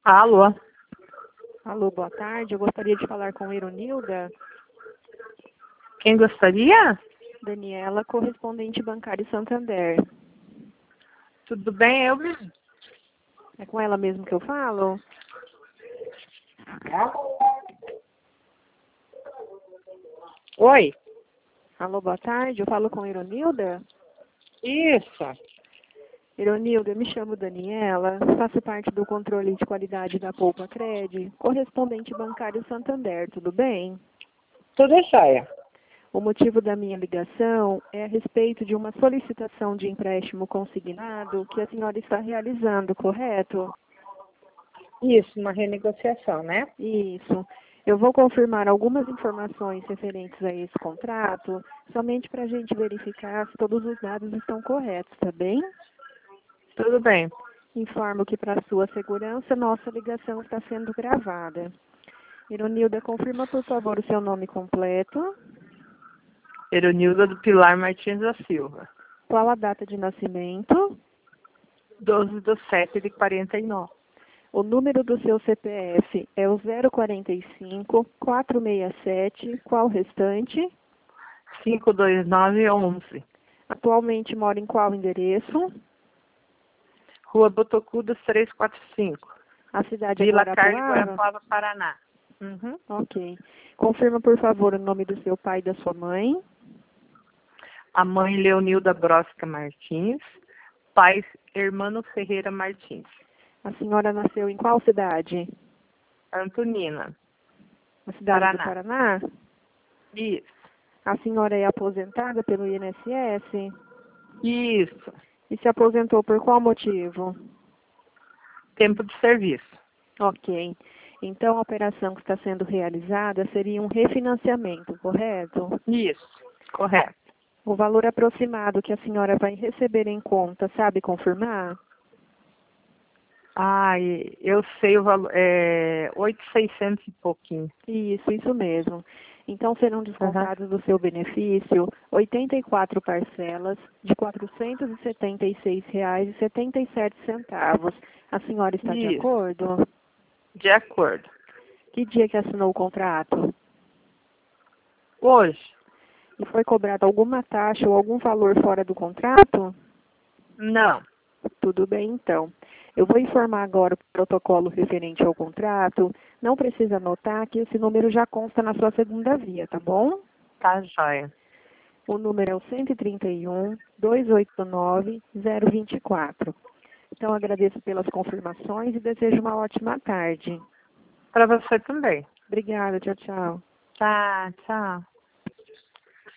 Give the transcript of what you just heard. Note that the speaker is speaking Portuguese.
Alô? Alô, boa tarde. Eu gostaria de falar com a Ironilda. Quem gostaria? Daniela, correspondente bancário Santander. Tudo bem, eu mesmo. É com ela mesmo que eu falo? Oi? Alô, boa tarde. Eu falo com a Ironilda. Isso. Ironilda, eu me chamo Daniela, faço parte do controle de qualidade da Poupa Cred, correspondente bancário Santander, tudo bem? Tudo jóia. O motivo da minha ligação é a respeito de uma solicitação de empréstimo consignado que a senhora está realizando, correto? Isso, uma renegociação, né? Isso. Eu vou confirmar algumas informações referentes a esse contrato, somente para a gente verificar se todos os dados estão corretos, tá bem? Tudo bem. Informo que, para sua segurança, nossa ligação está sendo gravada. Ironilda, confirma, por favor, o seu nome completo. Eronilda do Pilar Martins da Silva. Qual a data de nascimento? 12/7/49. O número do seu CPF é o 045-467. Qual o restante? 52911. Atualmente mora em qual endereço? Rua Botocudas 345. A cidade é Vila Carlos, Guarapuava? Guarapuava, Paraná. Uhum. Ok. Confirma, por favor, o nome do seu pai e da sua mãe. A mãe Leonilda Brosca Martins. Pai Hermano Ferreira Martins. A senhora nasceu em qual cidade? Antonina. Na cidade do Paraná. Paraná? Isso. A senhora é aposentada pelo INSS? Isso. E se aposentou por qual motivo? Tempo de serviço. Ok. Então, a operação que está sendo realizada seria um refinanciamento, correto? Isso. Correto. O valor aproximado que a senhora vai receber em conta, sabe confirmar? Eu sei o valor. 8.600 e pouquinho. Isso mesmo. Então, serão Uhum. descontados do seu benefício 84 parcelas de R$ 476,77. A senhora está de Isso. acordo? De acordo. Que dia que assinou o contrato? Hoje? E foi cobrada alguma taxa ou algum valor fora do contrato? Não. Tudo bem, então. Eu vou informar agora o protocolo referente ao contrato. Não precisa anotar que esse número já consta na sua segunda via, tá bom? Tá joia. O número é o 131-289-024. Então, agradeço pelas confirmações e desejo uma ótima tarde. Para você também. Obrigada, tchau, tchau. Tá, tchau.